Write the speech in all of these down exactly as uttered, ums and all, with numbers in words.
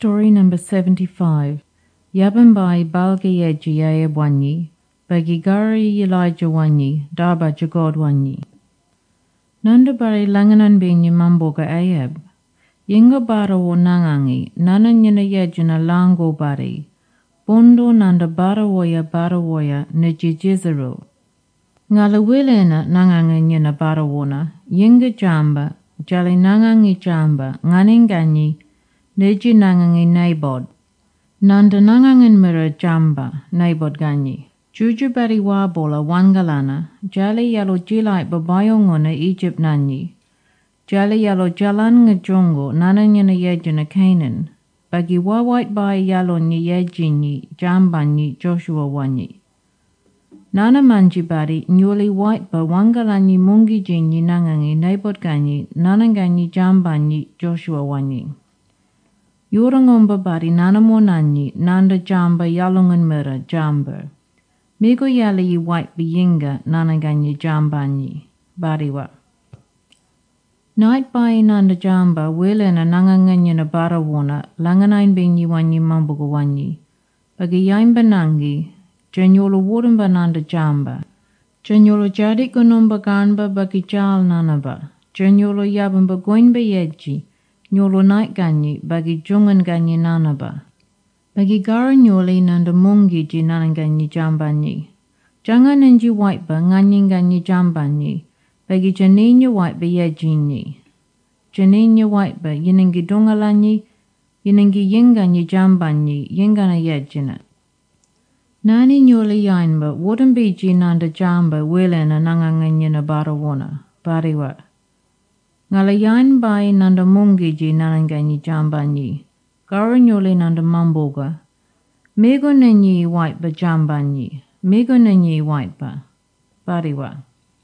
Story number seventy-five. Yabambai Balgayeji Ayabwanyi, Bagigari Elijah Wanyi, Darba Jagod Wanyi. Nandabari Langanan Binyi Mamboga Ayab. Yinga bara wo nangangi, nanan yina yejina lango bari. Bondo nanda bara woya bara woya nejijizero. Ngala wilena nangangi yina bara wona, yinga jamba, jali nangangi jamba, nganinganyi, neji nangangi naibod. Nanda nangangin mira jamba, naibod ganyi. Juju bari wabola wangalana, jali yalo jilai babayongona Egypt nanyi. Jali yalo jalan ngejongo nananya na yejina Canaan. Bagi wawait bai yalo nye yejinyi jambanyi Joshua wanyi. Nana manji bari nyuli white ba wangalanyi mungi jinyi nangangi naibot ganyi nananganyi jambanyi Joshua wanyi. Yorangomba bari nana monanyi nanda jamba yalongan mera jamba. Migo yali yi white biyinga nananganyi jambanyi. Bariwa. Night bai nanda jamba wilena nanganganyi na barawona langanain binyi wanyi mambuga wanyi. Bagi yain banangi, janyolo wurumba nanda jamba. Janyolo jadi gunumba ganba bagi jal nanaba. Janyolo yabamba goinba yeji, nyolo night ganyi bagi jungan ganyi nanaba. Bagi gara nyoli nanda mungi ji nananganyi jambanyi. Jangan nenji white ba nganyi ganyi jambanyi. Bagi janinya white ba yejinyi. Janinya white ba yiningi dungalanyi, yiningi yinganyi jambanyi, yingana yejina. Nani nyoli yainba wouldn't be ji nanda jamba wilena nanganganyi na barawona, bariwa. Ngala yain bai nanda mungi ji nananganyi jambanyi. Gara nyoli nanda mamboga. Mego nanyi white ba jambanyi. Mego nanyi white ba, bariwa.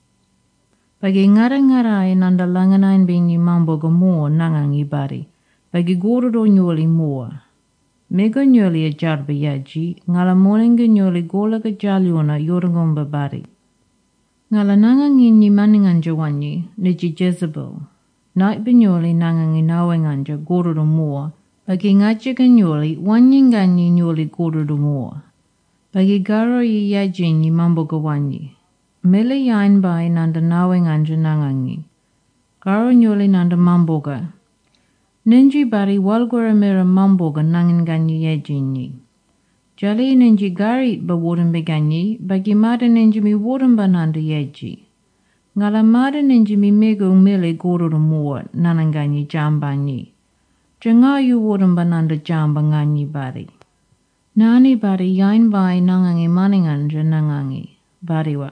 Bagi ngara-ngarai nanda langanain binyi mamboga mua nangangi bari. Bagi gorodo nyoli mua. Mego nyoli a jarba yaji, ngala moninga nyoli gola ka jaliona yorangomba bari. Ngala nangangi nyi maninganja wanyi, niji Jezebel. Night binyoli nangangi nawenganja gorodo mua. Bagi ngajiga nyoli, wanyinganyi nyoli gorodo mua. Bagi garo yi yaji nyi mamboga wanyi. Mele yain bai nanda nawenganja nangangi. Garo nyoli nanda mamboga. Ninji bari walgora mera mamboga nangin ganyi yejinyi. Jali ninji gari ba wooden beganyi, bagi mada ninji mi wooden ba nanda yeji. Ngala mada ninji mi mego mele gororo mua nananganyi jambanyi. Janga yu wooden ba nanda jamba nganyi bari. Nani bari yain bai nangangi maninganja nangangi. Bariwa.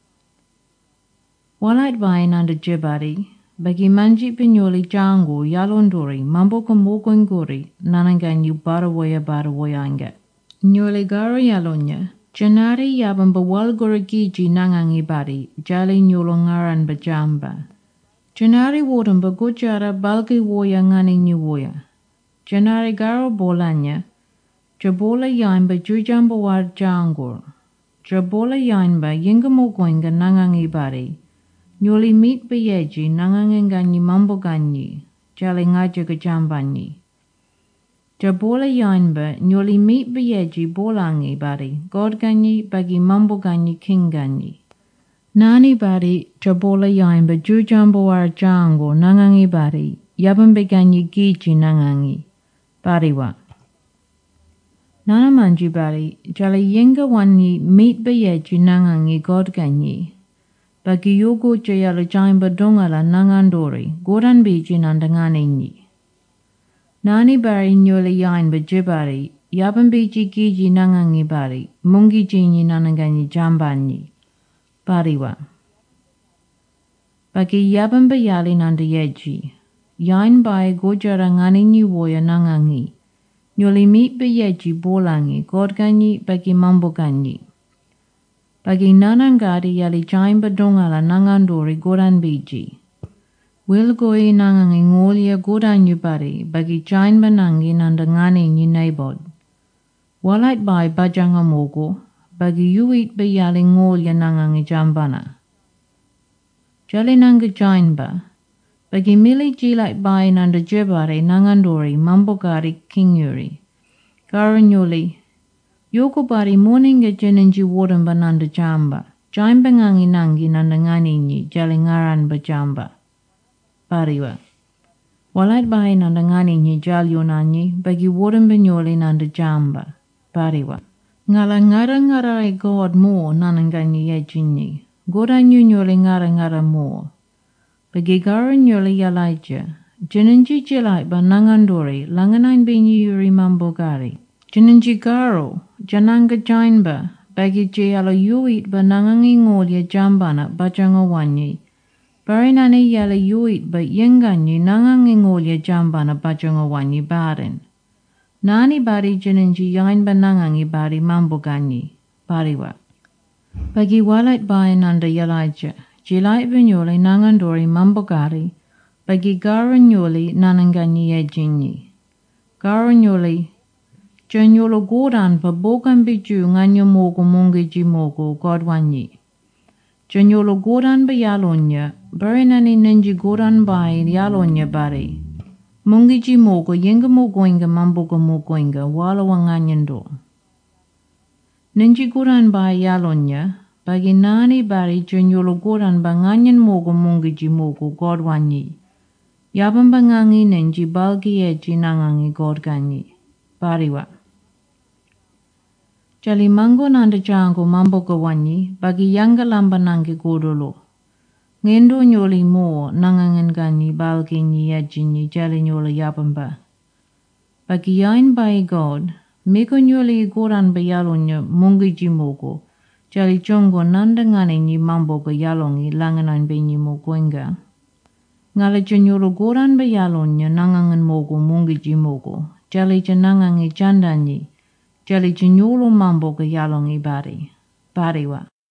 Walait bai nanda jebari. Bagi manji pinyoli jango yalondori mamboka mogongori nananganyi barawaya barawayanga. Nyoli garo yalonya. Janari yabamba walgora giji nangangi bari jali nyolo ngaran bajamba. Janari wodamba gojara balgi woya ngani nyuwoya. Janari garo bolanya. Jabola yainba jujamba war jangor. Jabola yainba yinga mogoinga nangangi bari. Nyoli meet bayeji nanganganyi mambo ganyi, jali ngajaga jambanyi. Jabola yainba nyoli meet bayeji bolangi bari, god ganyi bagi mambo ganyi king ganyi. Nani bari jabola yainba jujambo war jango nangangi bari, yabambe ganyi giji nangangi. Bariwa. Nana manji bari, jali yinga wanyi meet bayeji nangangi god ganyi. Bagi yogo jayala jaimba dongala nangandori, goran biji nandanganinyi. Nani bari nyoli yainba jibari, yaban biji giji nangangi bari, mungi jinyi nananganyi jambanyi. Bariwa. Bagi yaban bayali nandayeji, yain bai gojara nganinyi woya nangangi, nyoli meet bayeji bolangi, godganyi bagi mamboganyi. Bagi nanangari yali jaimba dongala nangandori goran biji. Wilgoi nangangi ngolia goran yubari bagi jaimba nangi nandangani nyi naibod. Walait bai bajanga mogo, bagi yuit bayali ngolia nangangi jambana. Jali nanga jaimba, Bagi mili jilai bai nanda jebare nangandori mambogari kingyuri. Garanyuli. Yoko bari morning ge jenenji wodan ba nanda jamba. Jaimba ngangi nangi nanda ngani nyi jali ngaran ba jamba. Bariwa. Walait bai nanda ngani nyi jali yonanyi bagi wodan benyoli nanda jamba. Bariwa. Ngala ngara ngara e God mo nananganyi yejinyi. Goda nyunyoli ngara ngara mo. Bagi gara nyoli yalaija. Jenenji jilai ba nangandori langanain binyi yuri mambogari. Jenenji garo jananga jainba. Bagi jayala yuit ba nangangi ngolya jambana bajanga wanyi. Barinani yala yuit ba yenganyi nangangi ngolya jambana bajanga wanyi barin. Nani bari jenenji yain ba nangangi bari mamboganyi. Bariwa. Bagi walait bai nanda yalaja. Jilai binyoli nangandori mambogari. Bagi gara nyoli nananganyi yejinyi. Gara nyoli. Janyolo godan pa bokan biju nganyo mogo mongiji mogo godwanyi. Janyolo godan ba yalonya, barinani ninji godan bai yalonya bari. Mongiji mogo yenga mogo inga mamboga mogo inga wala wanganyendo. Ninji godan bai yalonya, bagi nani bari janyolo godan ba nganyen mogo mongiji mogo godwanyi. Yaban ba ngangi ninji balgi eji nangangi godganyi. Bariwa. Jali mango nanda jango mamboga wanyi bagi yanga lamba nangi godolo. Ngendo nyoli mo nangangan ganyi balgi nyi yajinyi jali nyoli yabamba. Bagi yain bai God, miko nyoli goran ba yalonya mongiji mogo. Jali jongo nanda ngani nyi mamboga yalongi langanan binyi mogo inga. Ngala janyolo goran ba yalonya nangangan mogo mongiji mogo. Jali janangangi jandanyi. Jali janyolo mamboga yalongi bari. Bariwa.